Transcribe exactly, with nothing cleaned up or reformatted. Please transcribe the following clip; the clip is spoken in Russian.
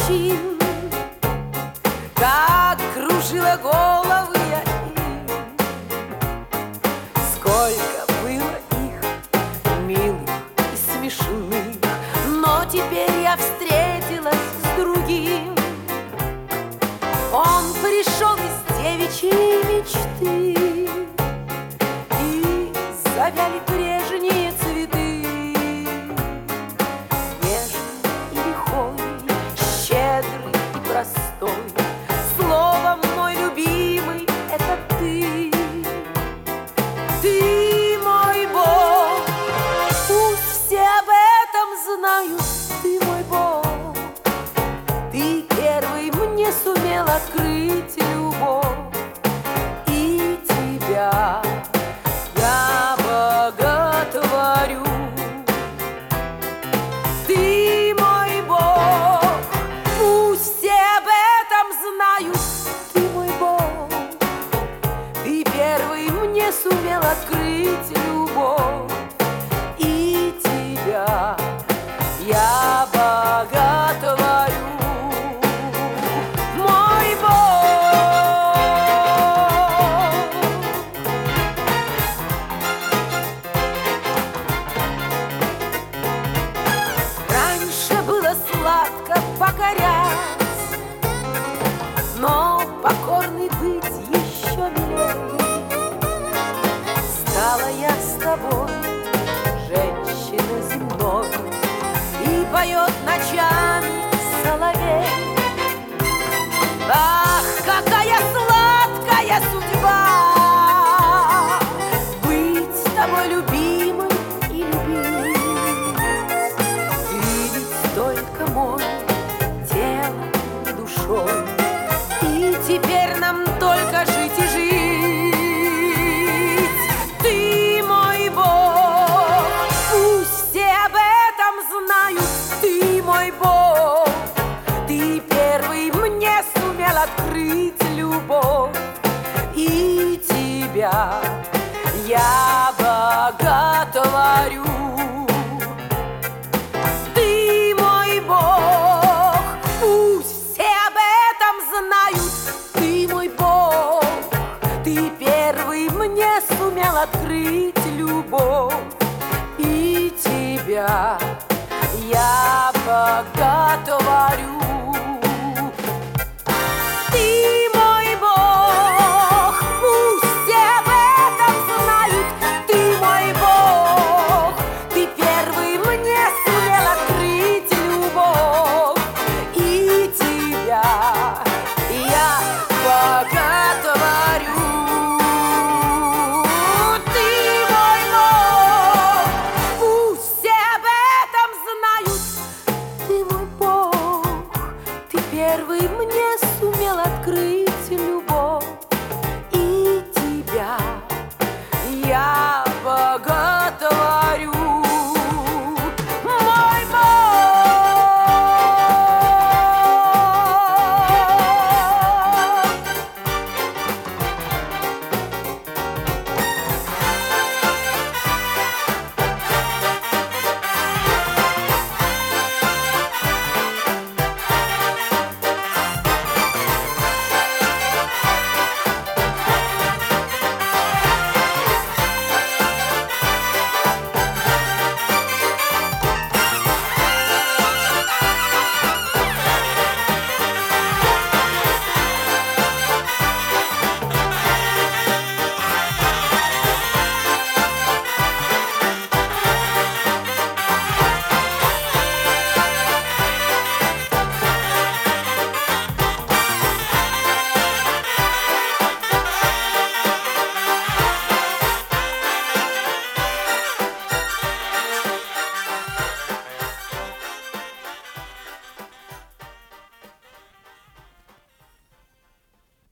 мужчин, как кружила головы я им. Сколько было их милых и смешных, но теперь я встретилась с другим. Он пришел из девичьей мечты, и завяли прежние цветы. Нежный и лихой, щедрый и простой, словом, мой любимый, это ты. Ты мой Бог, пусть все об этом знают. Ты мой Бог, ты первый мне сумел открыть любовь, и тебя я боготворю. Ты мой Бог, пусть все об этом знают. Ты мой Бог, ты первый мне сумел открыть любовь, и тебя я боготворю. Мой Бог. Раньше было сладко покорять, но покорный быть еще милее. Стала я с тобой женщиной земной, и поет ночами соловей. Ах, какая сладкая судьба быть с тобой любимой и любить. Ты ведь только мой телом и душой, и теперь нам только жить и жить. Ты мой Бог, пусть все об этом знают. Ты мой Бог, ты первый мне сумел открыть любовь, и тебя я боготворю. Ты мой Бог, пусть все об этом знают. Ты мой Бог, ты первый мне сумел открыть любовь, и тебя я боготворю.